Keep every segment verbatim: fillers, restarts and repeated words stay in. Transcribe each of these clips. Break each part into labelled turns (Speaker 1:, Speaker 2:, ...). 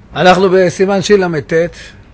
Speaker 1: אנחנו בסימן שי"ל למ"ט.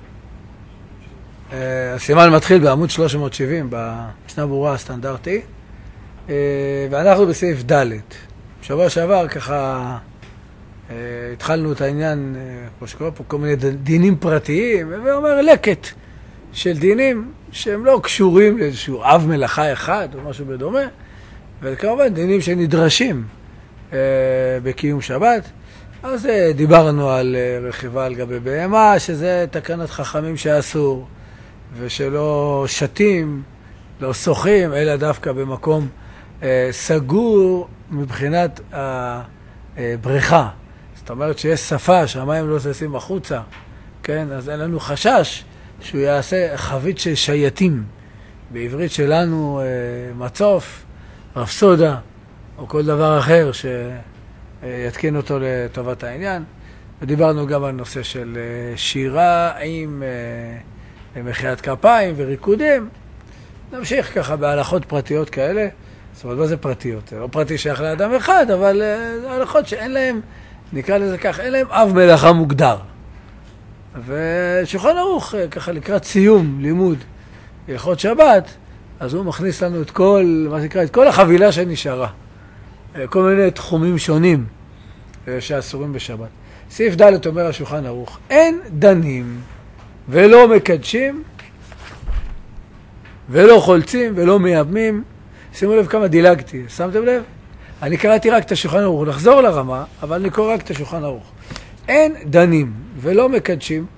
Speaker 1: הסימן מתחיל בעמוד שלוש מאות שבעים במשנה ברורה הסטנדרטי, ואנחנו בסעיף ד'. בשבוע שעבר ככה התחלנו את העניין, כמו שקורה פה, כל מיני דינים פרטיים, ואומר לקט של דינים שהם לא קשורים לאיזשהו אב מלאכה אחד או משהו בדומה, וכמובן דינים שנדרשים בקיום שבת. אז דיברנו על רכיבה על גבי בהמה, שזה תקנת חכמים שאסור, ושלא שתים, לא שוחים, אלא דווקא במקום אה, סגור מבחינת הבריכה. זאת אומרת שיש שפה שהמים לא זזים החוצה, כן? אז אין לנו חשש שהוא יעשה חבית של שייטים. בעברית שלנו אה, מצוף, רפסודה, או כל דבר אחר שיתקין אותו לטובת העניין. ודיברנו גם על נושא של שירה עם אה, מחיית כפיים וריקודים. נמשיך ככה בהלכות פרטיות כאלה. זאת אומרת, מה זה פרטיות? לא פרטי שייך לאדם אחד, אבל uh, הלכות שאין להם, נקרא לזה כך, אין להם אב מלאכה מוגדר. ושולחן ערוך, ככה לקראת סיום לימוד הלכות שבת, אז הוא מכניס לנו את כל, מה שנקרא, את כל החבילה שנשארה. כל מיני תחומים שונים שאסורים בשבת. סעיף ד' אומר השולחן ערוך, אין דנים ולא מקדשים ולא חולצים ולא מייבמים. שימו לב כמה דילגתי, שמתם לב? אני קראתי רק את השולחן ערוך, נחזור לרמה, אבל אני קורא רק את השולחן ערוך. אין דנים ולא מקדשים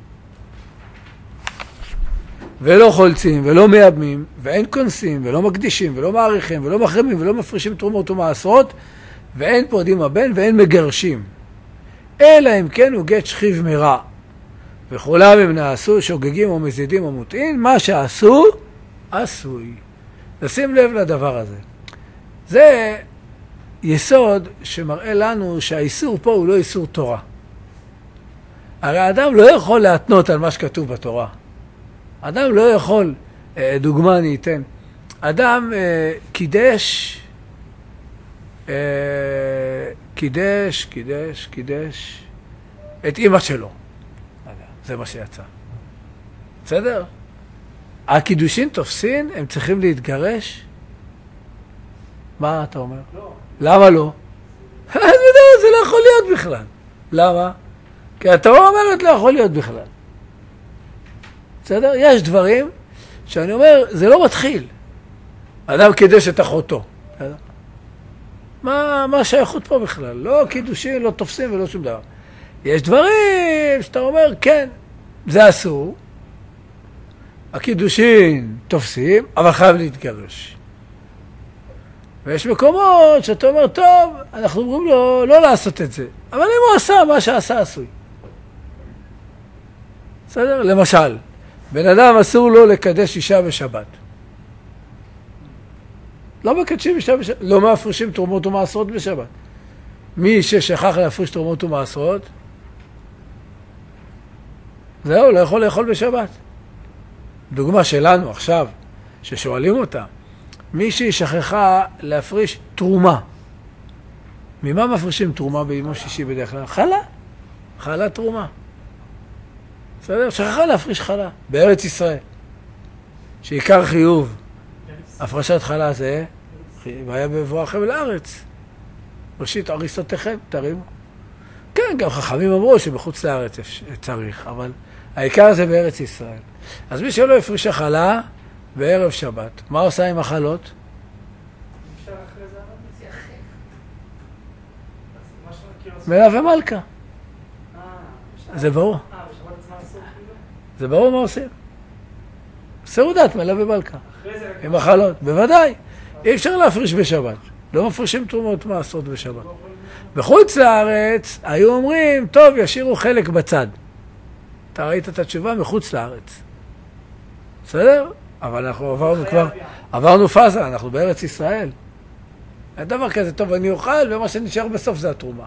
Speaker 1: ולא חולצים ולא מייבמים, ואין כונסים ולא מקדישים ולא מעריכים ולא מחרימים ולא מפרישים תרומות ומעשרות, ואין פורדים הבן ואין מגרשים. אלא אם כן הוא גט שכיב מרע. וכולם הם נעשו שוגגים או מזידים או מוטעים, מה שעשו, עשוי. נשים לב לדבר הזה. זה יסוד שמראה לנו שהאיסור פה הוא לא איסור תורה. הרי האדם לא יכול להתנות על מה שכתוב בתורה. אדם לא יכול, דוגמה אני אתן, אדם קידש, קידש, קידש, קידש את אמא שלו. זה מה שיצא. בסדר? הקידושין תופסין, הם צריכים להתגרש? מה אתה אומר? לא. למה לא? זה לא יכול להיות בכלל. למה? כי התורה אומרת לא יכול להיות בכלל. בסדר? יש דברים שאני אומר, זה לא מתחיל. אדם קידש את אחותו. בסדר? מה, מה השייכות פה בכלל? לא קידושין, לא תופסים ולא שום דבר. יש דברים שאתה אומר, כן, זה אסור. הקידושין תופסים, אבל חייב להתגרש. ויש מקומות שאתה אומר, טוב, אנחנו אומרים לו לא לעשות את זה. אבל אם הוא עשה, מה שעשה עשוי. בסדר? למשל, בן אדם אסור לו לקדש אישה בשבת. לא מקדשים אישה בשבת, לא מפרישים תרומות ומעשרות בשבת. מי ששכח להפריש תרומות ומעשרות, זהו, לא יכול לאכול בשבת. דוגמה שלנו עכשיו, ששואלים אותה, מישהי שכחה להפריש תרומה. ממה מפרישים תרומה ביום שישי בדרך כלל? חלה. חלה תרומה. בסדר? שכחה להפריש חלה. בארץ ישראל. שעיקר חיוב. הפרשת חלה זה, והיה בבואכם לארץ. ראשית עריסותיכם, תרימו. כן, גם חכמים אמרו שבחוץ לארץ צריך, אבל העיקר זה בארץ ישראל. אז מי שלא הפריש החלה בערב שבת, מה עושה עם החלות? אפשר אחרי זה מלווה ומלכה. זה ברור. זה ברור מה עושים. סעודת מלווה ומלכה. עם החלות, בוודאי. אי אפשר להפריש בשבת. לא מפרישים תרומות מעשרות בשבת. בחוץ לארץ היו אומרים, טוב, ישאירו חלק בצד. אתה ראית את התשובה מחוץ לארץ. בסדר? אבל אנחנו עברנו כבר, עברנו פאזה, אנחנו בארץ ישראל. אין דבר כזה, טוב, אני אוכל, ומה שנשאר בסוף זה התרומה.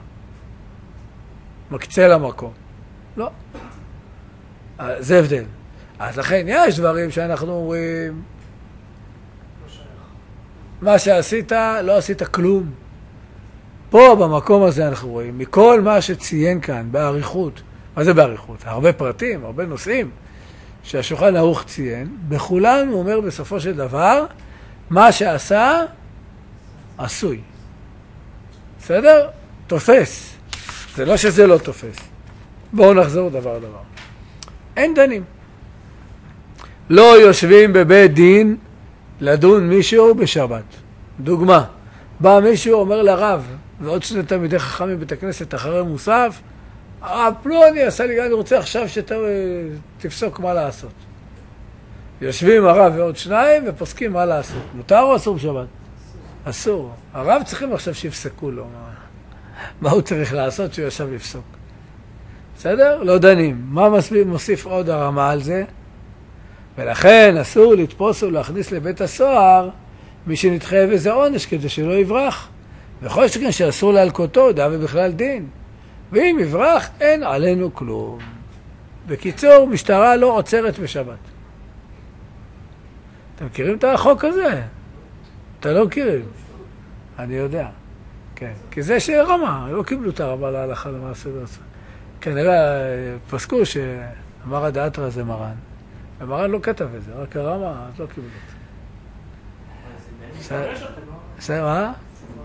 Speaker 1: מקצה למקום. לא. זה הבדל. אז לכן יש דברים שאנחנו אומרים, מה שעשית, לא עשית כלום. פה, במקום הזה, אנחנו רואים, מכל מה שציין כאן, בעריכות, מה זה באריכות? הרבה פרטים, הרבה נושאים שהשולחן ערוך ציין. בכולם הוא אומר בסופו של דבר, מה שעשה, עשוי. בסדר? תופס. זה לא שזה לא תופס. בואו נחזור דבר דבר. אין דנים. לא יושבים בבית דין לדון מישהו בשבת. דוגמה, בא מישהו אומר לרב, ועוד שני תלמידי חכמים בית הכנסת אחרי מוסף, הרב פלוני עשה לי, אני רוצה עכשיו שתפסוק מה לעשות. יושבים הרב ועוד שניים ופוסקים מה לעשות. מותר או אסור בשבת? אסור. הרב צריכים עכשיו שיפסקו לו. מה, מה הוא צריך לעשות שהוא יושב לפסוק? בסדר? לא דנים. מה מוסיף עוד הרמה על זה? ולכן אסור לתפוס ולהכניס לבית הסוהר מי שנתחייב איזה עונש כדי שלא יברח. וכל שכן שאסור להלקותו, דע ובכלל דין. ואם יברח, אין עלינו כלום. בקיצור, משטרה לא עוצרת בשבת. אתם מכירים את החוק הזה? אתה לא מכירים? אני יודע. כן. כי זה שרמה, לא קיבלו את הרמה להלכה למעשה. כנראה פסקו שאמר הדאתרא זה מרן. ומרן לא כתב את זה, רק הרמה, אז לא קיבלו את זה. זה מה?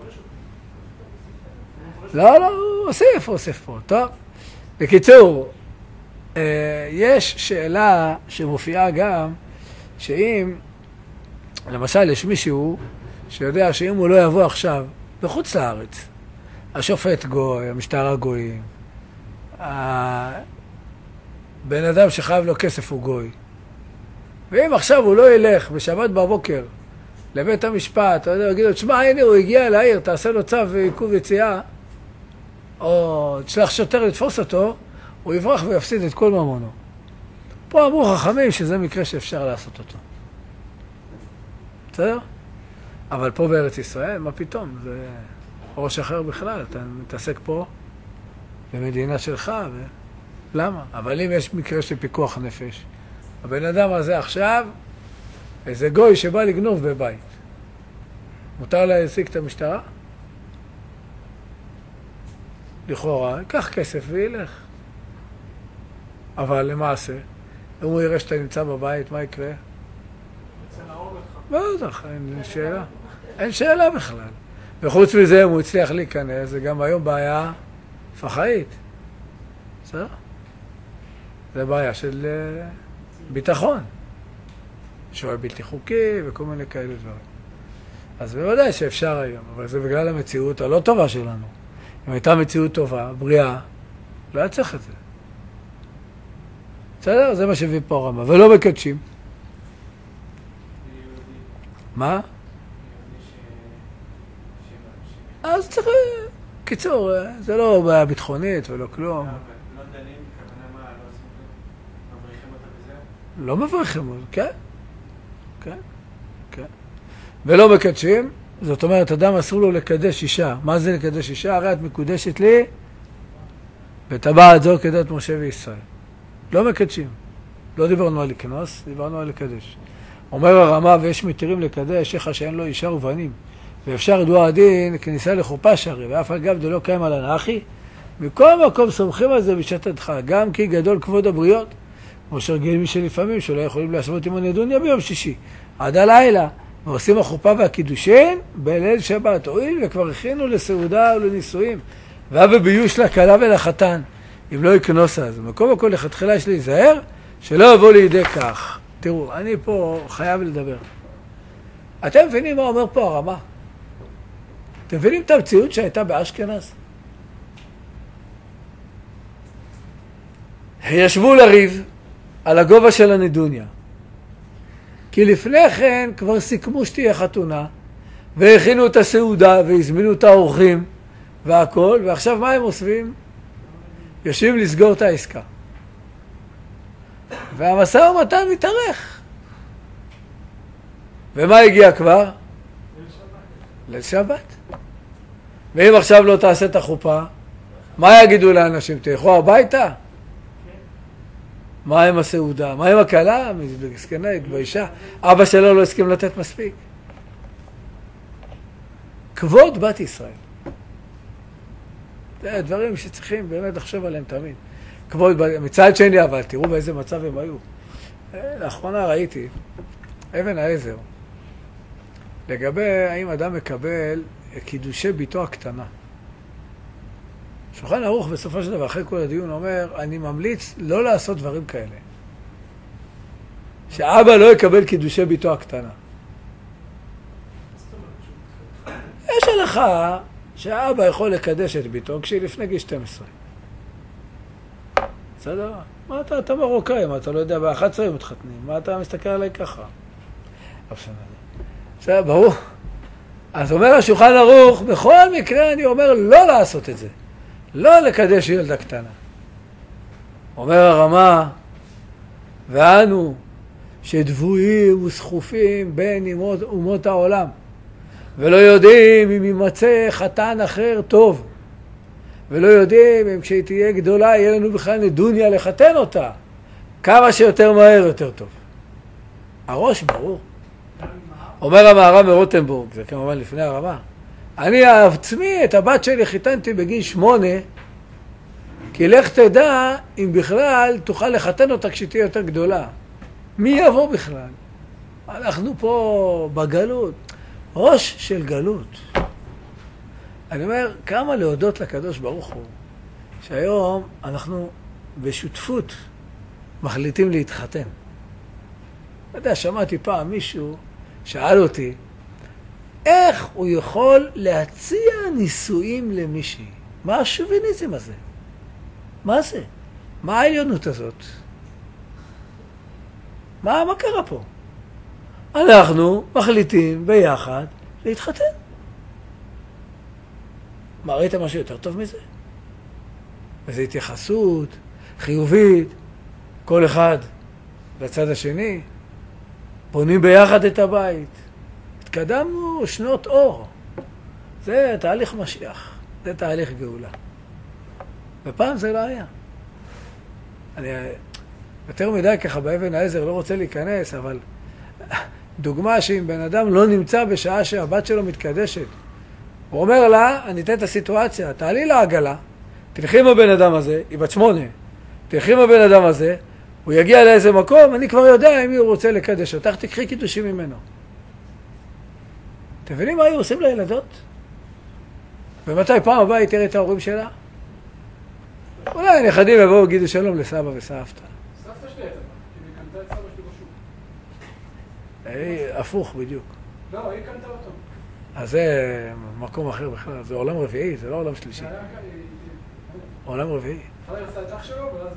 Speaker 1: לא, לא, הוא אוסף, הוא אוסף פה. טוב. בקיצור, יש שאלה שמופיעה גם, שאם, למשל, יש מישהו שיודע שאם הוא לא יבוא עכשיו בחוץ לארץ, השופט גוי, המשטרה גויים, הבן אדם שחייב לו כסף הוא גוי, ואם עכשיו הוא לא ילך בשבת בבוקר לבית המשפט, אתה יודע, הוא יגיד לו, תשמע, הנה הוא הגיע לעיר, תעשה לו צו עיכוב יציאה, או תשלח שוטר לתפוס אותו, הוא יברח ויפסיד את כל ממונו. פה אמרו חכמים שזה מקרה שאפשר לעשות אותו. בסדר? אבל פה בארץ ישראל, מה פתאום? זה ראש אחר בכלל, אתה מתעסק פה במדינה שלך, ו... למה? אבל אם יש מקרה של פיקוח נפש, הבן אדם הזה עכשיו, איזה גוי שבא לגנוב בבית. מותר להשיג את המשטרה? לכאורה, ייקח כסף וילך. אבל למעשה, אם הוא יראה שאתה נמצא בבית, מה יקרה? בטח, אין שאלה. אין שאלה בכלל. וחוץ מזה, אם הוא הצליח להיכנס, זה גם היום בעיה פח"עית. בסדר? זה בעיה של ביטחון. שוהה בלתי חוקי וכל מיני כאלה דברים. אז בוודאי שאפשר היום, אבל זה בגלל המציאות הלא טובה שלנו. אם הייתה מציאות טובה, בריאה, לא היה צריך את זה. בסדר? זה מה שהביא פה הרמה. ולא מקדשים. מה? אז צריך... קיצור, זה לא בעיה ביטחונית ולא כלום.
Speaker 2: לא דנים, כוונה מה, לא עושים כלום? מבריחים אותה בזה?
Speaker 1: לא מבריחים אותה, כן. כן, כן. ולא מקדשים, זאת אומרת, אדם אסור לו לקדש אישה. מה זה לקדש אישה? הרי את מקודשת לי, וטבעת זו כדת משה וישראל. לא מקדשים. לא דיברנו על לקנוס, דיברנו על לקדש. אומר הרמה, ויש מתירים לקדש, איך שאין לו אישה ובנים. ואפשר ידוע הדין, כניסה לחופה שרי, ואף אגב דלא קיים על הנאחי. מכל מקום סומכים על זה בשתתך, גם כי גדול כבוד הבריות, כמו שרגילים שלפעמים שלא יכולים להשוות עם הנדוניה ביום שישי, עד הלילה, ועושים החופה והקידושין בליל שבת, הואיל וכבר הכינו לסעודה ולנישואים, ואבא ביוש לכלה ולחתן, אם לא יקנוס אז. מכל מקום לכתחילה יש להיזהר, שלא יבוא לידי כך. תראו, אני פה חייב לדבר. אתם מבינים מה אומר פה הרמה? אתם מבינים את המציאות שהייתה באשכנז? ישבו לריב על הגובה של הנדוניה. כי לפני כן כבר סיכמו שתהיה חתונה, והכינו את הסעודה, והזמינו את האורחים, והכל, ועכשיו מה הם עושים? יושבים לסגור את העסקה. והמשא ומתן מתארך. ומה הגיע כבר? ליל שבת. ואם עכשיו לא תעשה את החופה, מה יגידו לאנשים? תלכו הביתה? מה עם הסעודה? מה עם הקלה? מסכנה, התביישה. אבא שלו לא הסכים לתת מספיק. כבוד בת ישראל. זה דברים שצריכים באמת לחשוב עליהם תמיד. כבוד, מצד שני, אבל תראו באיזה מצב הם היו. לאחרונה ראיתי, אבן העזר, לגבי האם אדם מקבל קידושי ביתו הקטנה. שולחן ערוך בסופו של דבר, אחרי כל הדיון, אומר, אני ממליץ לא לעשות דברים כאלה. שאבא לא יקבל קידושי ביתו הקטנה. יש הלכה שהאבא יכול לקדש את ביתו כשהיא לפני גיל שתים עשרה. בסדר? מה אתה, אתה מרוקאי, מה אתה לא יודע, ב-אחת עשרה מתחתנים, מה אתה מסתכל עליי ככה? בסדר, ברור. אז אומר השולחן ערוך, בכל מקרה אני אומר לא לעשות את זה. לא לקדש ילדה קטנה. אומר הרמה, ואנו שדבויים וסחופים בין אומות, אומות העולם, ולא יודעים אם יימצא חתן אחר טוב, ולא יודעים אם כשהיא תהיה גדולה יהיה לנו בכלל נדוניה לחתן אותה. כמה שיותר מהר יותר טוב. הראש ברור. אומר המהר"ם מרוטנבורג, זה כמובן לפני הרמה, אני עצמי את הבת שלי חיתנתי בגיל שמונה, כי לך תדע אם בכלל תוכל לחתן אותה כשהיא תהיה יותר גדולה. מי יבוא בכלל? אנחנו פה בגלות, ראש של גלות. אני אומר, כמה להודות לקדוש ברוך הוא, שהיום אנחנו בשותפות מחליטים להתחתן. אתה יודע, שמעתי פעם מישהו שאל אותי, איך הוא יכול להציע נישואים למישהי? מה השוביניזם הזה? מה זה? מה העליונות הזאת? מה, מה קרה פה? אנחנו מחליטים ביחד להתחתן. מה, ראית משהו יותר טוב מזה? וזו התייחסות חיובית, כל אחד לצד השני, בונים ביחד את הבית. התקדמנו שנות אור. זה תהליך משיח, זה תהליך גאולה. ופעם זה לא היה. אני יותר מדי ככה באבן העזר לא רוצה להיכנס, אבל דוגמה שאם בן אדם לא נמצא בשעה שהבת שלו מתקדשת, הוא אומר לה, אני אתן את הסיטואציה, תעלי לעגלה, תלכי עם הבן אדם הזה, היא בת שמונה, תלכי עם הבן אדם הזה, הוא יגיע לאיזה מקום, אני כבר יודע אם הוא רוצה לקדש אותך, תקחי קידושים ממנו. אתם מבינים מה היו עושים לילדות? ומתי פעם הבאה היא תראה את ההורים שלה? אולי הנכדים יבואו וגידו שלום לסבא וסבתא.
Speaker 2: סבתא שלי הייתה, כי היא קנתה את סבא שלי בשוק.
Speaker 1: הפוך בדיוק.
Speaker 2: לא, היא קנתה אותו.
Speaker 1: אז זה מקום אחר בכלל, זה עולם רביעי, זה לא עולם שלישי. עולם רביעי.
Speaker 2: אחרי עשה את אח שלו, ואז...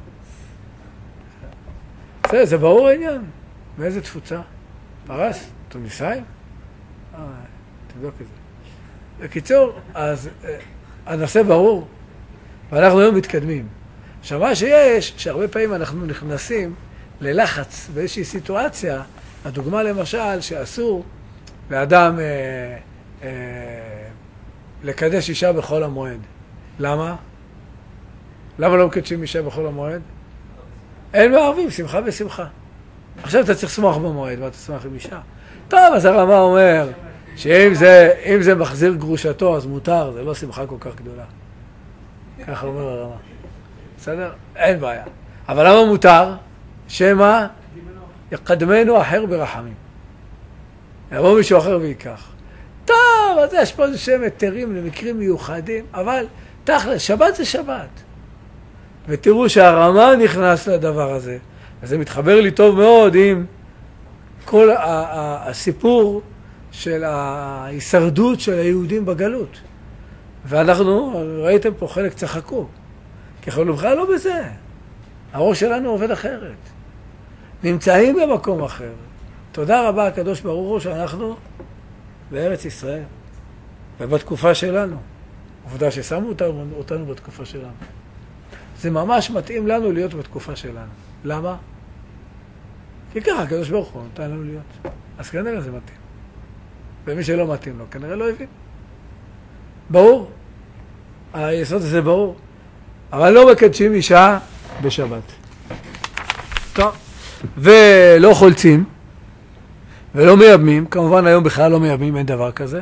Speaker 1: זה, זה ברור העניין. מאיזה תפוצה? פרס? תוניסאים? אה, תבדוק את זה. בקיצור, אז הנושא ברור, ואנחנו היום מתקדמים. עכשיו, מה שיש, שהרבה פעמים אנחנו נכנסים ללחץ באיזושהי סיטואציה, הדוגמה למשל שאסור לאדם אה, אה, לקדש אישה בכל המועד. למה? למה לא מקדשים אישה בכל המועד? אין מערבים, שמחה ושמחה. עכשיו אתה צריך לשמוח במועד, ואתה שמח עם אישה. טוב, אז הרמה אומר שאם זה, אם זה מחזיר גרושתו, אז מותר, זה לא שמחה כל כך גדולה. ככה אומר הרמה. בסדר? אין בעיה. אבל למה מותר? שמה? יקדמנו אחר ברחמים. יבוא מישהו אחר ויקח. טוב, אז יש פה איזה שם היתרים למקרים מיוחדים, אבל תכל'ס, שבת זה שבת. ותראו שהרמה נכנס לדבר הזה. אז זה מתחבר לי טוב מאוד עם כל הסיפור של ההישרדות של היהודים בגלות. ואנחנו, ראיתם פה חלק צחקו. כי אנחנו בכלל לא בזה. הראש שלנו עובד אחרת. נמצאים במקום אחר. תודה רבה הקדוש ברוך הוא שאנחנו בארץ ישראל. ובתקופה שלנו. עובדה ששמו אותנו, אותנו בתקופה שלנו. זה ממש מתאים לנו להיות בתקופה שלנו. למה? כי ככה הקדוש ברוך הוא נתן לנו להיות. אז כנראה זה מתאים. ומי שלא מתאים לו, כנראה לא הבין. ברור. היסוד הזה ברור. אבל לא מקדשים אישה בשבת. טוב. ולא חולצים, ולא מייבמים. כמובן היום בכלל לא מייבמים, אין דבר כזה.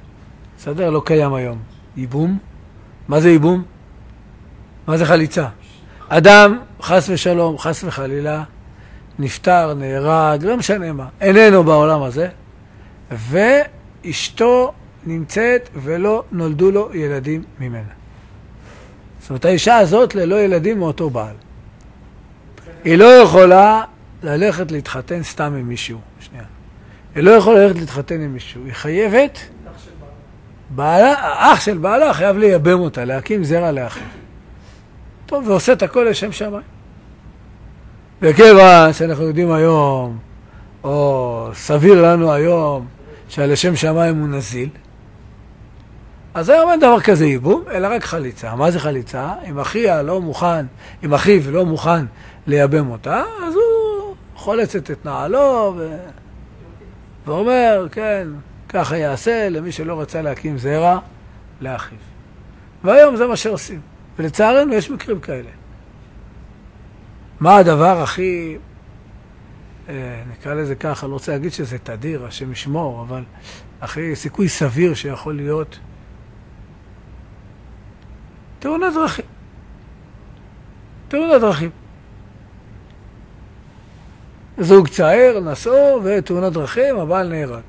Speaker 1: בסדר? לא קיים היום. ייבום. מה זה ייבום? מה זה חליצה? אדם, חס ושלום, חס וחלילה, נפטר, נהרג, לא משנה מה, איננו בעולם הזה, ואשתו נמצאת ולא נולדו לו ילדים ממנה. זאת אומרת, האישה הזאת ללא ילדים מאותו בעל. היא לא יכולה ללכת להתחתן סתם עם מישהו. שנייה. היא לא יכולה ללכת להתחתן עם מישהו. היא חייבת, בעלה, האח של בעלה חייב לייבם אותה, להקים זרע לאחיו. טוב, ועושה את הכל לשם שמיים. וכיוון שאנחנו יודעים היום, או סביר לנו היום, שהלשם שמיים הוא נזיל, אז היום אין דבר כזה ייבום, אלא רק חליצה. מה זה חליצה? אם אחיה לא מוכן, אם אחיו לא מוכן לייבם אותה, אז הוא חולצת את נעלו ו... ואומר, כן, ככה יעשה למי שלא רצה להקים זרע לאחיו. והיום זה מה שעושים. ולצערנו יש מקרים כאלה. מה הדבר הכי, אה, נקרא לזה ככה, לא רוצה להגיד שזה תדיר, השם ישמור, אבל הכי סיכוי סביר שיכול להיות תאונת דרכים. תאונת דרכים. זוג צעיר, נסעו, ותאונת דרכים, הבעל נהרג.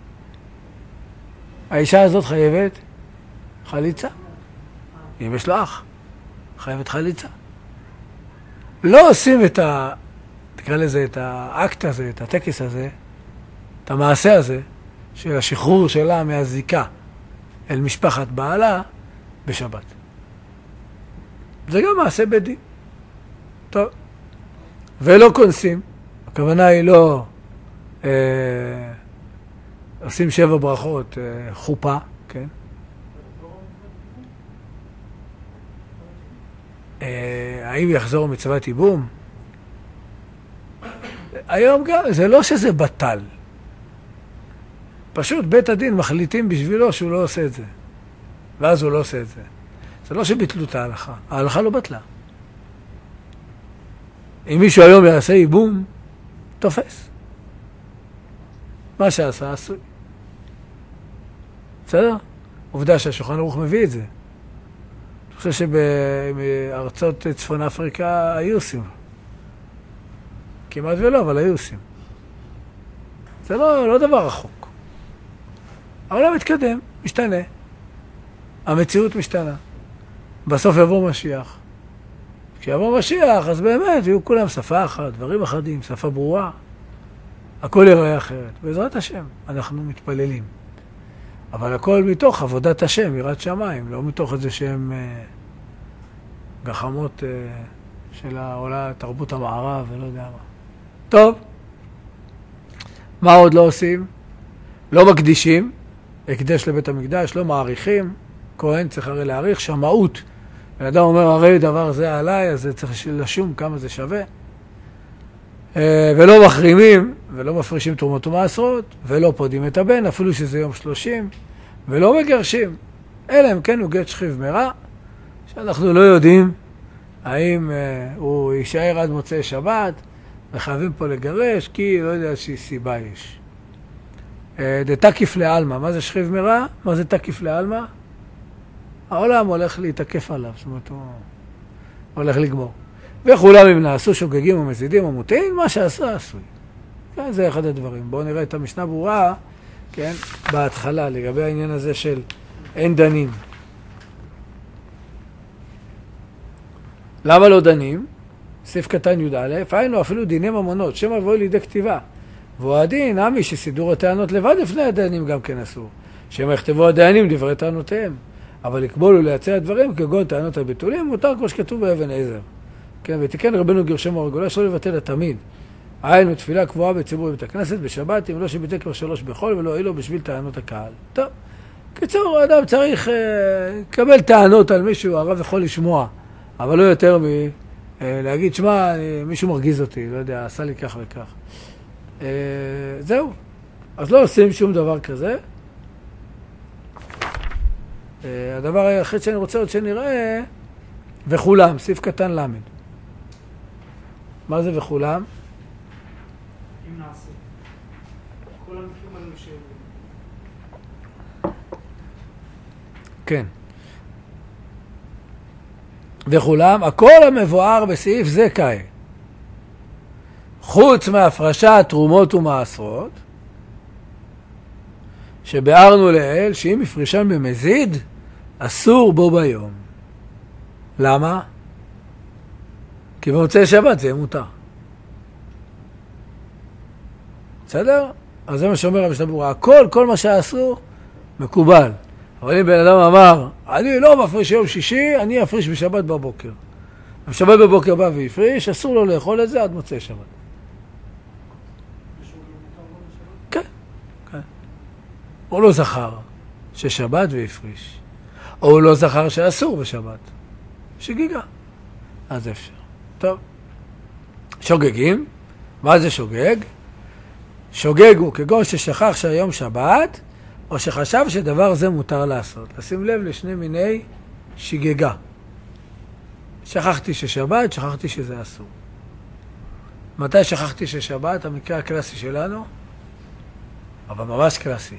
Speaker 1: האישה הזאת חייבת חליצה. אם יש לו אח, חייבת חליצה. לא עושים את ה... תקרא לזה, את האקט הזה, את הטקס הזה, את המעשה הזה, של השחרור שלה מהזיקה אל משפחת בעלה בשבת. זה גם מעשה בית דין. טוב. ולא כונסים. הכוונה היא לא אה, עושים שבע ברכות, אה, חופה, כן? אה, האם יחזור מצוות ייבום? היום גם, זה לא שזה בטל. פשוט בית הדין מחליטים בשבילו שהוא לא עושה את זה. ואז הוא לא עושה את זה. זה לא שביטלו את ההלכה. ההלכה לא בטלה. אם מישהו היום יעשה ייבום, תופס. מה שעשה, עשוי. בסדר? עובדה שהשולחן ערוך מביא את זה. אני חושב שבארצות צפון אפריקה היו עושים. כמעט ולא, אבל היו עושים. זה לא, לא דבר רחוק. העולם מתקדם, משתנה. המציאות משתנה. בסוף יבוא משיח. כשיבוא משיח, אז באמת יהיו כולם שפה אחת, דברים אחדים, שפה ברורה. הכל יראה אחרת. בעזרת השם, אנחנו מתפללים. אבל הכל מתוך עבודת השם, יראת שמיים, לא מתוך איזה שהם אה, גחמות אה, של העולה, תרבות המערב ולא יודע מה. טוב, מה עוד לא עושים? לא מקדישים, הקדש לבית המקדש, לא מעריכים, כהן צריך הרי להעריך, שמאות. בן אדם אומר, הרי דבר זה עליי, אז זה צריך לשום כמה זה שווה. ולא מחרימים, ולא מפרישים תרומות ומעשרות, ולא פודים את הבן, אפילו שזה יום שלושים, ולא מגרשים. אלא אם כן הוא גט שכיב מרע, שאנחנו לא יודעים האם הוא יישאר עד מוצאי שבת, וחייבים פה לגרש, כי לא יודע שהיא סיבה יש. זה תקיף לעלמא. מה זה שכיב מרע? מה זה תקיף לעלמא? העולם הולך להתעקף עליו, זאת אומרת, הוא הולך לגמור. וכולם אם נעשו שוגגים או מזידים או מוטעים, מה שעשה עשוי. כן, זה אחד הדברים. בואו נראה את המשנה ברורה, כן, בהתחלה, לגבי העניין הזה של אין דנים. למה לא דנים? סעיף קטן י"א, היינו אפילו דיני ממונות, שם מבואי לידי כתיבה. והוא הדין, עמי שסידור הטענות לבד לפני הדיינים גם כן אסור. שם יכתבו הדיינים דברי טענותיהם. אבל לקבול ולייצר דברים כגון טענות הביטולים, מותר כמו שכתוב באבן עזר. כן, ותיקן רבנו גרשם הרגולה שלא לבטל התמיד. היינו תפילה קבועה בציבור בבית הכנסת בשבת, אם לא שביטל כבר שלוש בחול ולא אילו בשביל טענות הקהל. טוב, קיצור, האדם צריך לקבל uh, טענות על מישהו, הרב יכול לשמוע, אבל לא יותר מ... Uh, להגיד, שמה, מישהו מרגיז אותי, לא יודע, עשה לי כך וכך. Uh, זהו. אז לא עושים שום דבר כזה. Uh, הדבר היחיד שאני רוצה עוד שנראה, וכולם, סעיף קטן למד. מה זה וכולם?
Speaker 2: אם נעשה. כל המקרים האלו ש...
Speaker 1: כן. וכולם, הכל המבואר בסעיף זה קאי. חוץ מהפרשת תרומות ומעשרות, שבארנו לאל שאם הפרישן במזיד, אסור בו ביום. למה? כי במוצאי שבת זה מותר. בסדר? אז זה מה שאומר המשנה ברורה. הכל, כל מה שאסור, מקובל. אבל אם בן אדם אמר, אני לא מפריש יום שישי, אני אפריש בשבת בבוקר. בשבת בבוקר בא והפריש, אסור לו לאכול את זה עד מוצאי שבת. כן, כן. הוא לא זכר ששבת והפריש. או הוא לא זכר שאסור בשבת. שגיגה. אז אפשר. טוב. שוגגים. מה זה שוגג? שוגג הוא כגון ששכח שהיום שבת, או שחשב שדבר זה מותר לעשות. לשים לב לשני מיני שגגה. שכחתי ששבת, שכחתי שזה אסור. מתי שכחתי ששבת? המקרה הקלאסי שלנו, אבל ממש קלאסי.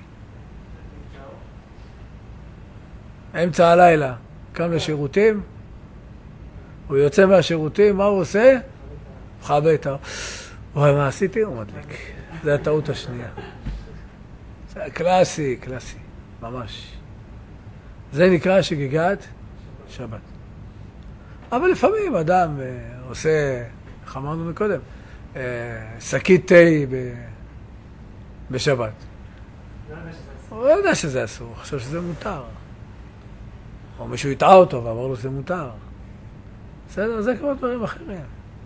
Speaker 1: אמצע הלילה, קם לשירותים, הוא יוצא מהשירותים, מה הוא עושה? מכבה את ה... וואי, מה עשיתי? הוא מדליק. זה הטעות השנייה. זה קלאסי, קלאסי, ממש. זה נקרא שגיגת שבת. אבל לפעמים אדם אה, עושה, איך אמרנו מקודם, אה, שקית תה ב... בשבת. הוא לא יודע שזה אסור, הוא חושב שזה מותר. או מישהו יטעה אותו ואמר לו שזה מותר. בסדר, זה כמו דברים אחרים.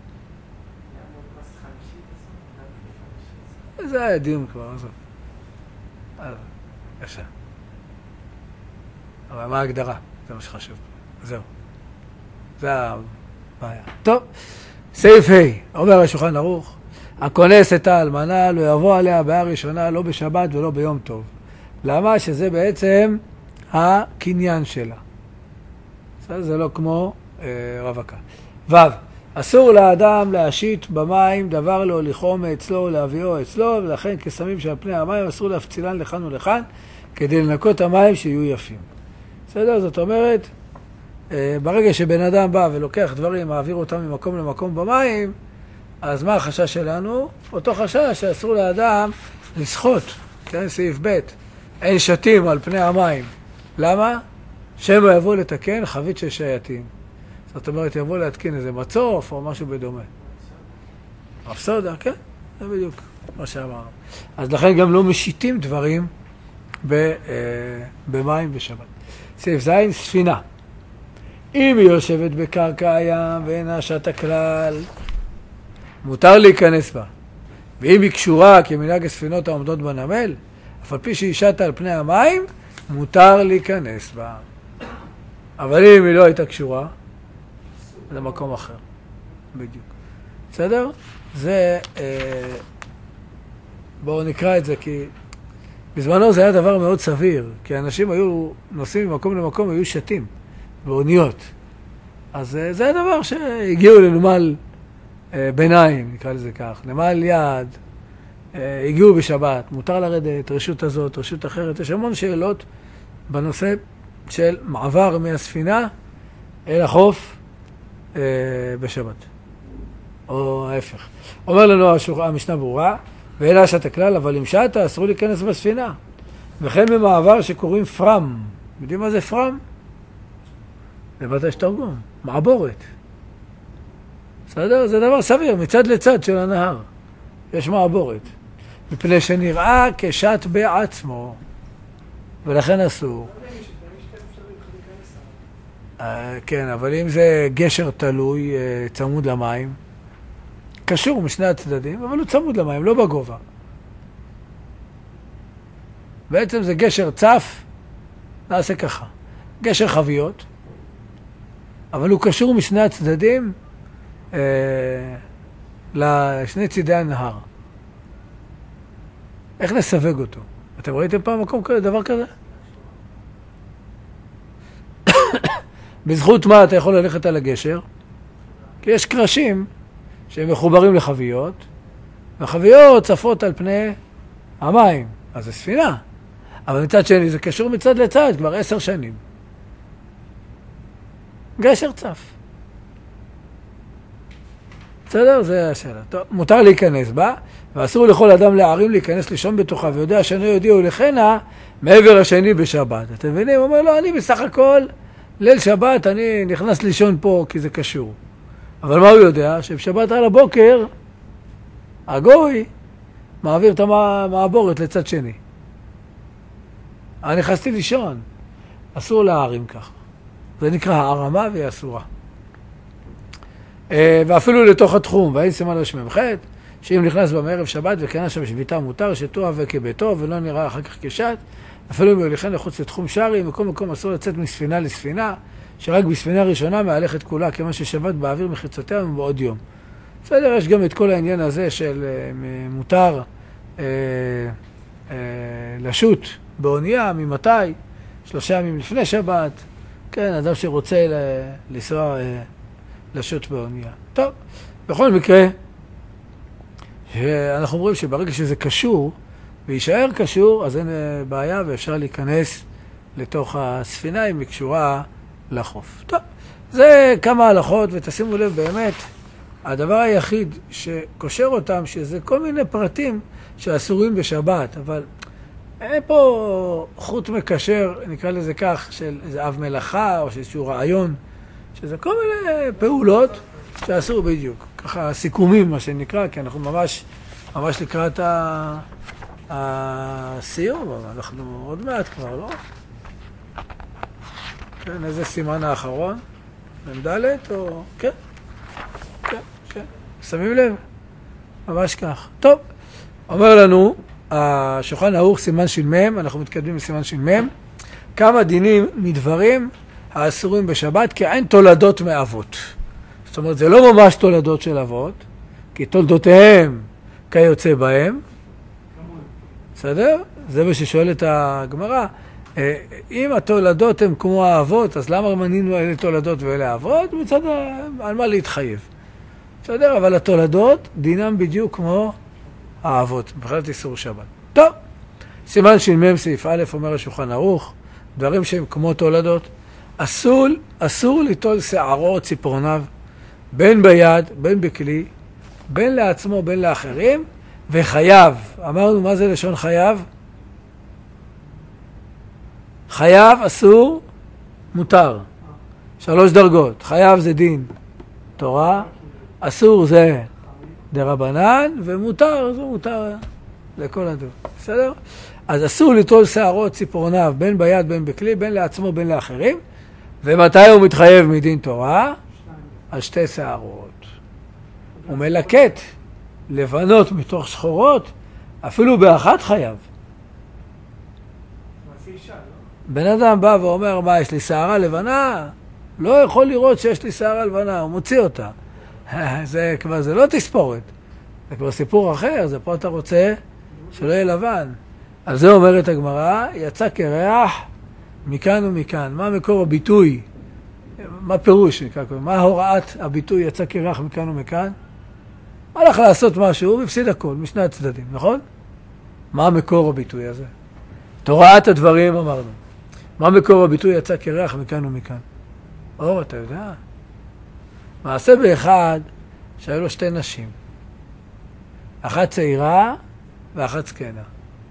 Speaker 1: זה היה דיון כבר, עזוב. אז, יפה. אבל מה ההגדרה? זה מה שחשוב. זהו. זה הבעיה. טוב, סעיף ה', אומר השולחן ערוך, הכונס את האלמנה לא יבוא עליה בעיה ראשונה, לא בשבת ולא ביום טוב. למה? שזה בעצם הקניין שלה. זה לא כמו אה, רווקה. ו' אסור לאדם להשית במים דבר להוליכו מאצלו ולהביאו אצלו, ולכן כסמים שעל פני המים אסור להפצילן לכאן ולכאן, כדי לנקות המים שיהיו יפים. בסדר? זאת אומרת, ברגע שבן אדם בא ולוקח דברים, מעביר אותם ממקום למקום במים, אז מה החשש שלנו? אותו חשש שאסור לאדם לשחות, כן? סעיף ב' אין שתים על פני המים. למה? שמא יבוא לתקן חבית של שייטים. זאת אומרת, יבוא להתקין איזה מצוף או משהו בדומה. רפסודה, כן? זה בדיוק מה שאמרנו. אז לכן גם לא משיתים דברים ב, אה, במים בשבת. סעיף ז' ספינה. אם היא יושבת בקרקע הים ואינה שטה כלל, מותר להיכנס בה. ואם היא קשורה כמנהג הספינות העומדות בנמל, אף על פי שהיא שטה על פני המים, מותר להיכנס בה. אבל אם היא לא הייתה קשורה, זה מקום אחר. בדיוק. בסדר? זה, אה, בואו נקרא את זה, כי בזמנו זה היה דבר מאוד סביר, כי אנשים היו נוסעים ממקום למקום, היו שתים באוניות. אז אה, זה הדבר שהגיעו לנמל אה, ביניים, נקרא לזה כך, נמל יעד, אה, הגיעו בשבת, מותר לרדת, רשות הזאת, רשות אחרת, יש המון שאלות בנושא של מעבר מהספינה אל החוף אה, בשבת, או ההפך. אומר לנו המשנה ברורה, ואלה שטה כלל, אבל אם שטה אסור להיכנס בספינה. וכן במעבר שקוראים פרם. יודעים מה זה פרם? לבטא יש תרגום, מעבורת. בסדר? זה דבר סביר, מצד לצד של הנהר. יש מעבורת. מפני שנראה כשט בעצמו, ולכן אסור. כן, אבל אם זה גשר תלוי, צמוד למים, קשור משני הצדדים, אבל הוא צמוד למים, לא בגובה. בעצם זה גשר צף, נעשה ככה. גשר חביות, אבל הוא קשור משני הצדדים אה, לשני צידי הנהר. איך נסווג אותו? אתם ראיתם פעם מקום כזה, דבר כזה? בזכות מה אתה יכול ללכת על הגשר? כי יש קרשים שהם מחוברים לחביות, והחביות צפות על פני המים, אז זה ספינה. אבל מצד שני זה קשור מצד לצד כבר עשר שנים. גשר צף. בסדר? זה השאלה. טוב, מותר להיכנס בה, ואסור לכל אדם להערים להיכנס לישון בתוכה, ויודע שאינו יודיעו לכנה מעבר השני בשבת. אתם מבינים? הוא אומר לו, אני בסך הכל, ליל שבת, אני נכנס לישון פה כי זה קשור. אבל מה הוא יודע? שבשבת על הבוקר, הגוי מעביר את המעבורת לצד שני. אני נכנסתי לישון. אסור להערים ככה. זה נקרא הערמה והיא אסורה. ואפילו לתוך התחום, ואין סימן רשמם ח' שאם נכנס במערב שבת וכנה שם שביתה מותר, שתו הווה כביתו ולא נראה אחר כך כשת, אפילו אם יוליכן לחוץ לתחום שרי, מכל מקום אסור לצאת מספינה לספינה, שרק בספינה ראשונה מהלכת כולה, כמה ששבת באוויר מחיצותיה ובעוד יום. בסדר, יש גם את כל העניין הזה של מותר אה, אה, לשוט באונייה, ממתי? שלושה ימים לפני שבת, כן, אדם שרוצה לנסוע אה, לשוט באונייה. טוב, בכל מקרה, אנחנו אומרים שברגע שזה קשור, ויישאר קשור, אז אין בעיה ואפשר להיכנס לתוך הספינה אם היא קשורה לחוף. טוב, זה כמה הלכות, ותשימו לב באמת, הדבר היחיד שקושר אותם, שזה כל מיני פרטים שאסורים בשבת, אבל אין פה חוט מקשר, נקרא לזה כך, של איזה אב מלאכה או איזשהו רעיון, שזה כל מיני פעולות שאסור בדיוק. ככה סיכומים, מה שנקרא, כי אנחנו ממש, ממש לקראת ה... הסיום, אנחנו עוד מעט כבר, לא? כן, איזה סימן האחרון? מ"ד או... כן, כן, כן. שמים לב? ממש כך. טוב, אומר לנו, השולחן ערוך סימן ש"מ, אנחנו מתקדמים לסימן ש"מ, כמה דינים מדברים האסורים בשבת, כי אין תולדות מאבות. זאת אומרת, זה לא ממש תולדות של אבות, כי תולדותיהם כיוצא בהם, בסדר? זה מה ששואל את הגמרא. אם התולדות הן כמו האבות, אז למה מנינו אלה תולדות ואלה האבות? מצד על מה להתחייב. בסדר? אבל התולדות דינם בדיוק כמו האבות, מבחינת איסור שבת. טוב, סימן ש"מ סעיף א' אומר השולחן ערוך, דברים שהם כמו תולדות, אסור, אסור ליטול שערות ציפורניו, בין ביד, בין בכלי, בין לעצמו, בין לאחרים, וחייב. אמרנו, מה זה לשון חייב? חייב, אסור, מותר. שלוש דרגות. חייב זה דין תורה, אסור זה דרבנן, ומותר זה מותר לכל הדור. בסדר? אז אסור ליטול שערות ציפורניו, בין ביד, בין בכלי, בין לעצמו, בין לאחרים. ומתי הוא מתחייב מדין תורה? על שתי שערות. הוא מלקט לבנות מתוך שחורות, אפילו באחת חייב. בן אדם בא ואומר, מה, יש לי שערה לבנה? לא יכול לראות שיש לי שערה לבנה, הוא מוציא אותה. זה כבר, זה לא תספורת. זה כבר סיפור אחר, זה פה אתה רוצה שלא יהיה לבן. על זה אומרת הגמרא, יצא קרח מכאן ומכאן. מה מקור הביטוי? מה פירוש? מה הוראת הביטוי יצא קרח מכאן ומכאן? הלך לעשות משהו, הוא הפסיד הכל, משני הצדדים, נכון? מה מקור הביטוי הזה? תוראת הדברים אמרנו. מה מקור הביטוי יצא קרח מכאן ומכאן? אור, אתה יודע? מעשה באחד שהיו לו שתי נשים. אחת צעירה ואחת זקנה.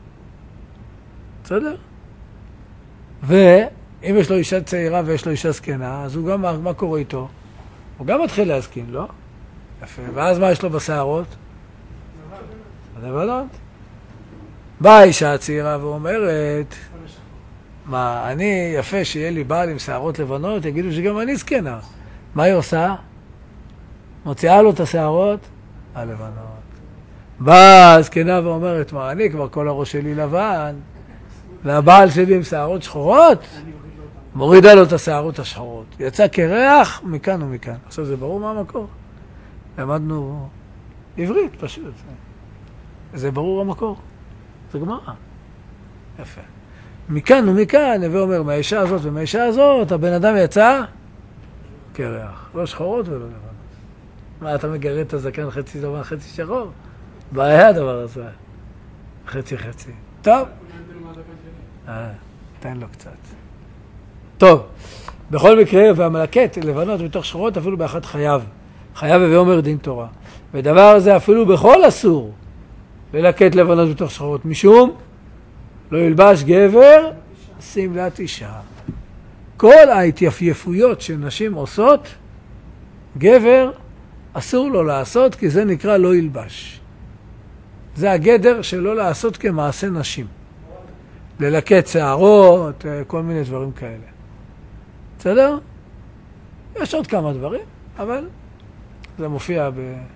Speaker 1: בסדר? ואם יש לו אישה צעירה ויש לו אישה זקנה, אז הוא גם, מה קורה איתו? הוא גם מתחיל להזקין, לא? יפה. ואז מה יש לו בשערות? לבנות. באה האישה הצעירה ואומרת, מה, אני יפה שיהיה לי בעל עם שערות לבנות, יגידו שגם אני זקנה. מה היא עושה? מוציאה לו את השערות הלבנות. באה הזקנה ואומרת, מה, אני כבר כל הראש שלי לבן, והבעל שלי עם שערות שחורות, מורידה לו את השערות השחורות. יצא קרח מכאן ומכאן. עכשיו זה ברור מה המקור. למדנו עברית פשוט. זה ברור המקור. זה גמרא. יפה. מכאן ומכאן, הווה אומר, מהאישה הזאת ומהאישה הזאת, הבן אדם יצא קרח. לא שחורות ולא לבנות. מה, אתה מגרד את הזקן חצי לבן, חצי שחור? בעיה הדבר הזה. חצי חצי. טוב. אה, תן לו קצת. טוב. בכל מקרה, והמלקט לבנות מתוך שחורות, אפילו באחת חייב. חייב ואומר דין תורה. ודבר הזה אפילו בכל אסור ללקט לבנות בתוך שחורות, משום לא ילבש גבר שמלת אישה. כל ההתייפייפויות שנשים עושות, גבר אסור לו לעשות, כי זה נקרא לא ילבש. זה הגדר שלא לעשות כמעשה נשים. ללקט שערות, כל מיני דברים כאלה. בסדר? יש עוד כמה דברים, אבל זה מופיע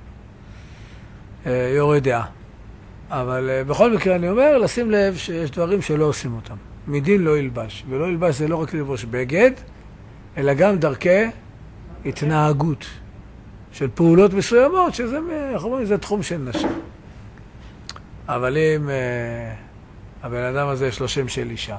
Speaker 1: ביורי דעה. אבל בכל מקרה אני אומר, לשים לב שיש דברים שלא עושים אותם. מדין לא ילבש. ולא ילבש זה לא רק ללבוש בגד, אלא גם דרכי התנהגות של פעולות מסוימות, שזה, אנחנו אומרים, זה תחום של נשים. אבל אם הבן אדם הזה יש לו שם של אישה,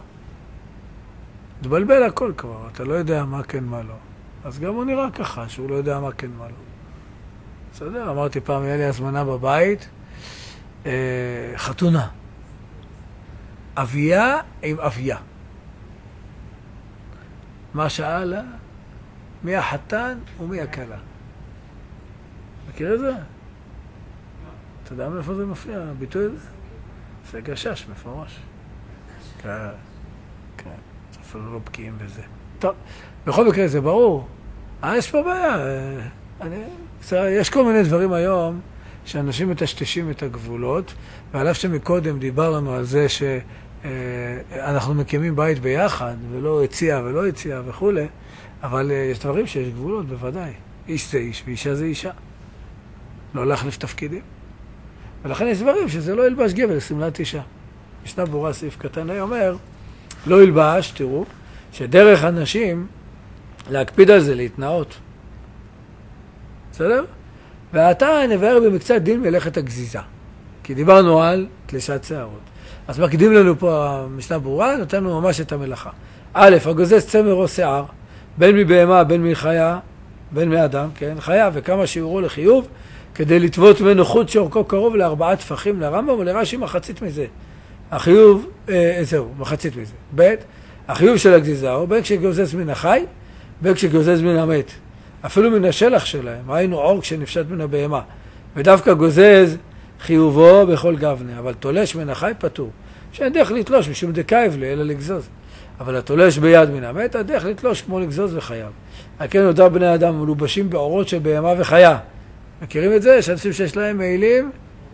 Speaker 1: תבלבל הכל כבר, אתה לא יודע מה כן מה לא. אז גם הוא נראה ככה, שהוא לא יודע מה כן מה לא. בסדר? אמרתי פעם, היה לי הזמנה בבית, אה, חתונה. אביה עם אביה. מה שאלה? מי החתן ומי הכלה? מכיר את זה? אתה יודע מאיפה זה מופיע, הביטוי הזה? זה גשש מפורש. כן, כן. אפילו לא בקיאים בזה. טוב, בכל מקרה זה ברור. אה, יש פה בעיה. אני, יש כל מיני דברים היום שאנשים מטשטשים את הגבולות, ועל אף שמקודם דיברנו על זה שאנחנו מקימים בית ביחד, ולא הציע ולא הציע וכו', אבל יש דברים שיש גבולות, בוודאי. איש זה איש ואישה זה אישה. לא להחליף תפקידים. ולכן יש דברים שזה לא ילבש גבר לשמלת אישה. משנה ברורה סעיף קטן אומר, לא ילבש, תראו, שדרך אנשים להקפיד על זה, להתנאות. בסדר? ועתה נבהר במקצת דין מלאכת הגזיזה. כי דיברנו על תלישת שערות. אז מקדים לנו פה המשנה ברורה, נותנו ממש את המלאכה. א', הגוזז צמר או שיער, בין מבהמה, בין מחיה, בין מאדם, כן, חיה, וכמה שיעורו לחיוב, כדי לטוות ממנו חוט שאורכו קרוב לארבעה טפחים לרמב"ם ולרש"י מחצית מזה. החיוב, אה, זהו, מחצית מזה. ב', החיוב של הגזיזה הוא בין כשגוזז מן החי, בין כשגוזז מן המת. אפילו מן השלח שלהם, היינו עור כשנפשט מן הבהמה. ודווקא גוזז חיובו בכל גבנה, אבל תולש מן החי פטור. שאין דרך לתלוש משום דקייב לי, אלא לגזוז. אבל התולש ביד מן המת, הדרך לתלוש כמו לגזוז וחייו. הכן אותם בני אדם מלובשים בעורות של בהמה וחיה. מכירים את זה? יש אנשים שיש להם מעילים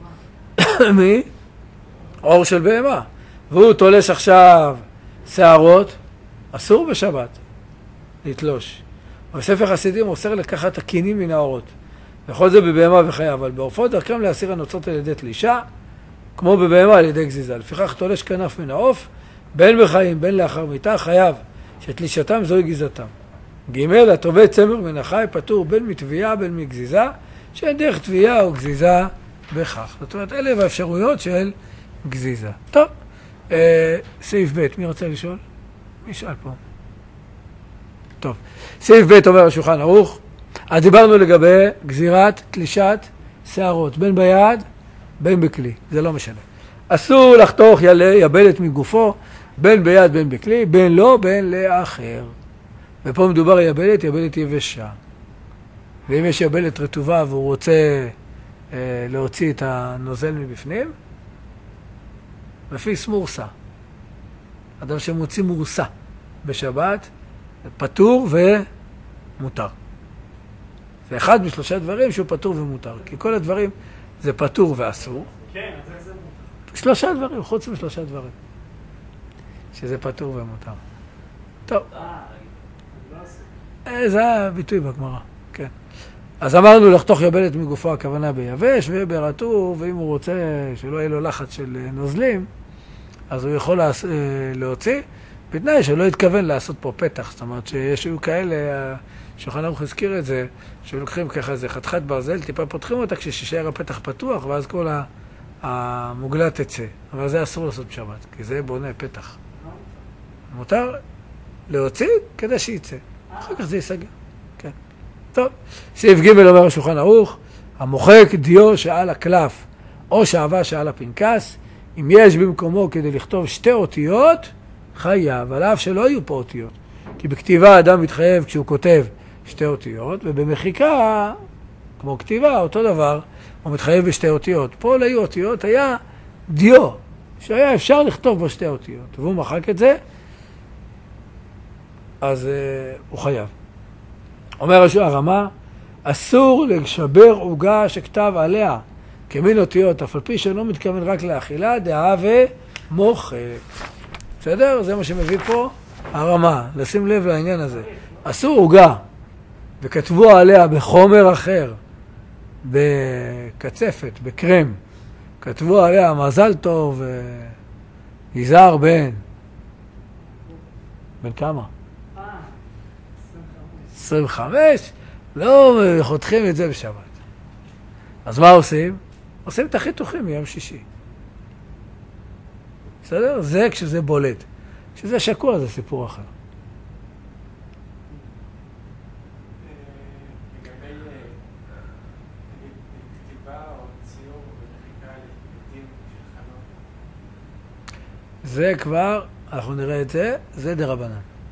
Speaker 1: מעור של בהמה. והוא תולש עכשיו שערות, אסור בשבת לתלוש. בספר חסידים אוסר לקחת הקינים מן העורות. וכל זה בבהמה וחיה, אבל בעופות דרכם להסיר הנוצות על ידי תלישה, כמו בבהמה על ידי גזיזה. לפיכך תולש כנף מן העוף, בין בחיים, בין לאחר מיתה, חייב, שתלישתם זוהי גזיזתם. ג' התובע צמר מן החי פטור בין מתביעה בין מגזיזה, שאין דרך תביעה או גזיזה בכך. זאת אומרת, אלה באפשרויות של גזיזה. טוב, אה, סעיף ב', מי רוצה לשאול? מי שאל פה? טוב, סעיף ב' אומר השולחן ערוך, אז דיברנו לגבי גזירת תלישת שערות, בין ביד, בין בכלי, זה לא משנה. אסור לחתוך יבלת מגופו, בין ביד, בין בכלי, בין לא, בין לאחר. ופה מדובר יבלת, יבלת יבשה. ואם יש יבלת רטובה והוא רוצה אה, להוציא את הנוזל מבפנים, מפיס מורסה. אדם שמוציא מורסה בשבת, פטור ומותר. זה אחד משלושה דברים שהוא פטור ומותר. כי כל הדברים זה פטור ואסור.
Speaker 2: כן, אז איך זה מותר?
Speaker 1: שלושה דברים, חוץ משלושה דברים. שזה פטור ומותר. טוב.
Speaker 2: אה, אני לא עושה.
Speaker 1: זה הביטוי בגמרא, כן. אז אמרנו לחתוך יבלת מגופו, הכוונה ביבש וברטוב, ואם הוא רוצה שלא יהיה לו לחץ של נוזלים, אז הוא יכול להוציא, בתנאי שלא יתכוון לעשות פה פתח. זאת אומרת שיש כאלה, שולחן ערוך הזכיר את זה, שלוקחים ככה איזה חתיכת ברזל, טיפה פותחים אותה כשישאר הפתח פתוח, ואז כל המוגלה תצא. אבל זה אסור לעשות בשבת, כי זה בונה פתח. מותר להוציא כדי שייצא. אחר כך זה ייסגר. כן. טוב, סעיף ג' אומר השולחן ערוך, המוחק דיו שעל הקלף או שעבה שעל הפנקס, אם יש במקומו כדי לכתוב שתי אותיות, חייב, על אף שלא יהיו פה אותיות. כי בכתיבה האדם מתחייב כשהוא כותב שתי אותיות, ובמחיקה כמו כתיבה, אותו דבר, הוא מתחייב בשתי אותיות. פה להיו אותיות היה דיו, שהיה אפשר לכתוב בשתי אותיות, והוא מחק את זה, אז uh, הוא חייב. אומר הרמה, אסור לשבר עוגה שכתב עליה כמין אותיות, אף על פי שלא מתכוון רק לאכילה, דעה ומוחק. בסדר? זה מה שמביא פה הרמה, לשים לב לעניין הזה. אסור עוגה, וכתבו עליה בחומר אחר, בקצפת, בקרם, כתבו עליה מזל טוב, יזהר בן. בן כמה? עשרים וחמש. לא חותכים את זה בשבת. אז מה עושים? עושים את החיתוכים מיום שישי. בסדר? זה כשזה בולט. כשזה שקוע זה סיפור אחר. זה כבר, אנחנו נראה את זה, זה דרבנן.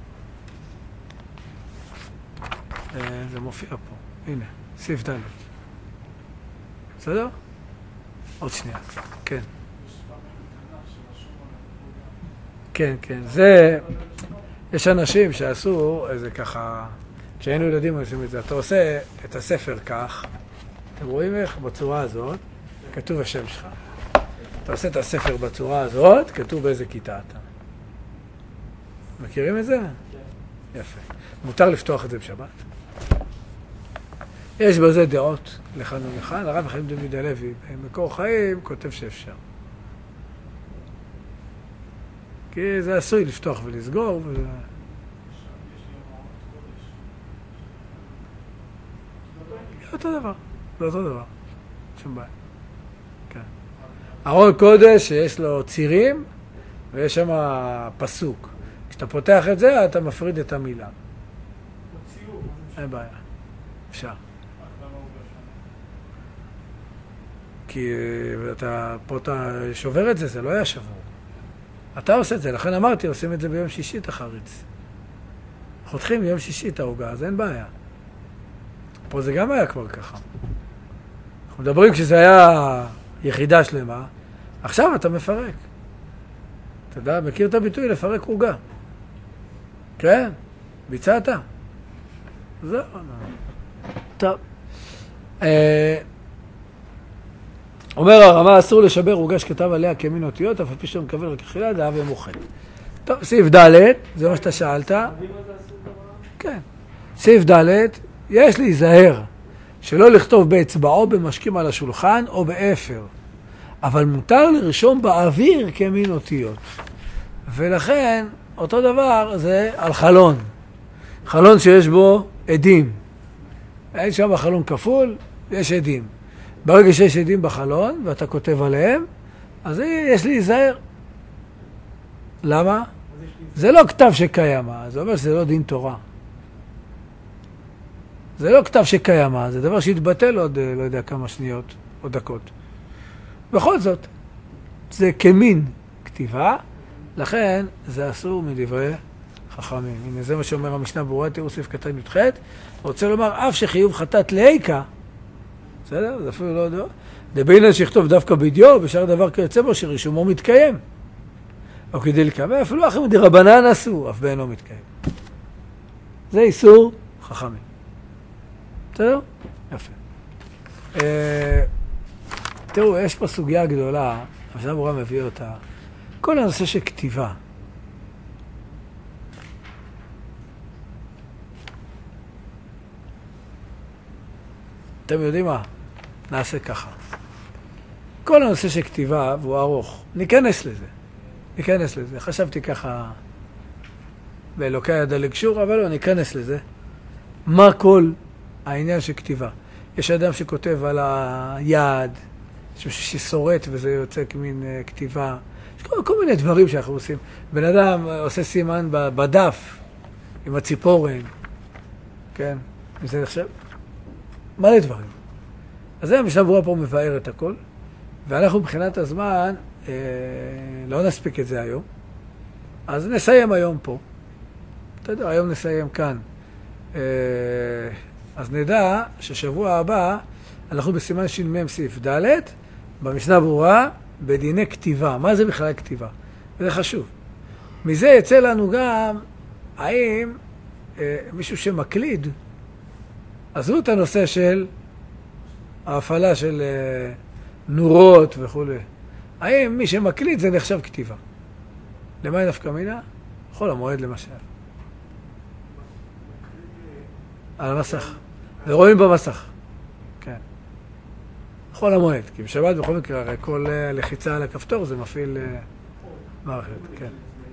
Speaker 1: זה מופיע פה. הנה, סעיף ד'. בסדר? עוד שנייה. כן. כן, כן. זה, יש אנשים שעשו איזה ככה, כשהיינו ילדים עושים את זה. אתה עושה את הספר כך, אתם רואים איך? בצורה הזאת, כתוב השם שלך. אתה עושה את הספר בצורה הזאת, כתוב באיזה כיתה אתה. מכירים את זה? כן. יפה. מותר לפתוח את זה בשבת. יש בזה דעות לכאן ולכאן. הרב חיים דוד הלוי במקור חיים כותב שאפשר. כי זה עשוי לפתוח ולסגור. ו... זה אותו דבר. זה אותו דבר. שום בעיה. כן. ארון קודש שיש לו צירים ויש שם פסוק. כשאתה פותח את זה אתה מפריד את המילה. אין בעיה. אפשר. כי אתה, פה אתה שובר את זה, זה לא היה שבור. אתה עושה את זה, לכן אמרתי, עושים את זה ביום שישי את החריץ. חותכים ביום שישי את ההוגה, אז אין בעיה. פה זה גם היה כבר ככה. אנחנו מדברים כשזה היה יחידה שלמה, עכשיו אתה מפרק. אתה יודע, מכיר את הביטוי לפרק הוגה. כן, ביצעת. זהו. טוב. אומר הרמה, אסור לשבר עוגה שכתב עליה כמין אותיות, אף על פי שאתה מקבל רק אכילה, דעה ומוחד. טוב, סעיף ד', זה מה שאתה שאלת. כן. סעיף ד', יש להיזהר שלא לכתוב באצבעו במשקים על השולחן או באפר, אבל מותר לרשום באוויר כמין אותיות. ולכן, אותו דבר זה על חלון. חלון שיש בו עדים. אין שם חלון כפול, יש עדים. ברגע שיש עדים בחלון, ואתה כותב עליהם, אז יש לי להיזהר. למה? זה לא כתב שקיימה, זה אומר שזה לא דין תורה. זה לא כתב שקיימה, זה דבר שהתבטל עוד לא יודע כמה שניות או דקות. בכל זאת, זה כמין כתיבה, לכן זה אסור מדברי חכמים. הנה זה מה שאומר המשנה ברורה, תראו סעיף קטן י"ח, רוצה לומר, אף שחיוב חטאת להיקה, בסדר? זה אפילו לא יודע. דבינן שיכתוב דווקא בדיו, בשאר דבר כיוצא בו שרישומו מתקיים. או כדי לקבל, אפילו אחרים דרבנן עשו, אף באינו מתקיים. זה איסור חכמים. בסדר? יפה. אה, תראו, יש פה סוגיה גדולה, המשנה ברורה מביא אותה, כל הנושא של כתיבה. אתם יודעים מה? נעשה ככה. כל הנושא של כתיבה, והוא ארוך, ניכנס לזה. ניכנס לזה. חשבתי ככה באלוקי היד הלגשור, אבל לא, ניכנס לזה. מה כל העניין של כתיבה? יש אדם שכותב על היד, ששורט וזה יוצא כמין כתיבה. יש כל, כל מיני דברים שאנחנו עושים. בן אדם עושה סימן בדף עם הציפורן. כן? זה נחשב? מלא דברים. אז זה המשנה ברורה פה מבאר את הכל, ואנחנו מבחינת הזמן אה, לא נספיק את זה היום, אז נסיים היום פה. אתה יודע, היום נסיים כאן. אה, אז נדע ששבוע הבא אנחנו בסימן ש"מ סעיף ד' במשנה ברורה בדיני כתיבה. מה זה בכלל כתיבה? וזה חשוב. מזה יצא לנו גם האם אה, מישהו שמקליד, עזבו את הנושא של ההפעלה של אה, נורות וכו'. האם מי שמקליד זה נחשב כתיבה? למה היא נפקא מינה? חול המועד למשל. על המסך. ורואים במסך. כן. חול המועד. כי בשבת בכל מקרה, הרי כל uh, לחיצה על הכפתור זה מפעיל uh, מערכת. כן.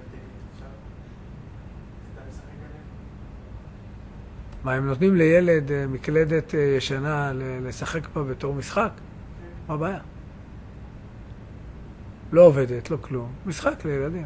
Speaker 1: מה, הם נותנים לילד uh, מקלדת uh, ישנה לשחק בה בתור משחק? מה הבעיה? לא עובדת, לא כלום. משחק לילדים.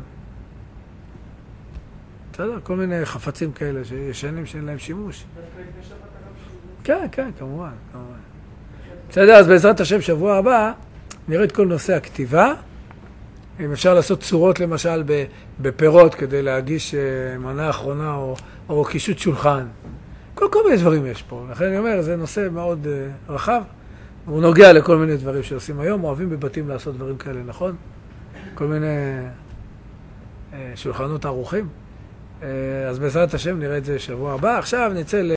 Speaker 1: בסדר, כל מיני חפצים כאלה שישנים שאין להם שימוש. כן, כן, כמובן, כמובן. בסדר, אז בעזרת השם שבוע הבא נראה את כל נושא הכתיבה. אם אפשר לעשות צורות למשל בפירות כדי להגיש מנה אחרונה או, או קישוט שולחן. כל, כל מיני דברים יש פה. לכן אני אומר, זה נושא מאוד uh, רחב. הוא נוגע לכל מיני דברים שעושים היום. אוהבים בבתים לעשות דברים כאלה, נכון? כל מיני uh, שולחנות ערוכים. אז בעזרת השם נראה את זה שבוע הבא. עכשיו נצא ל...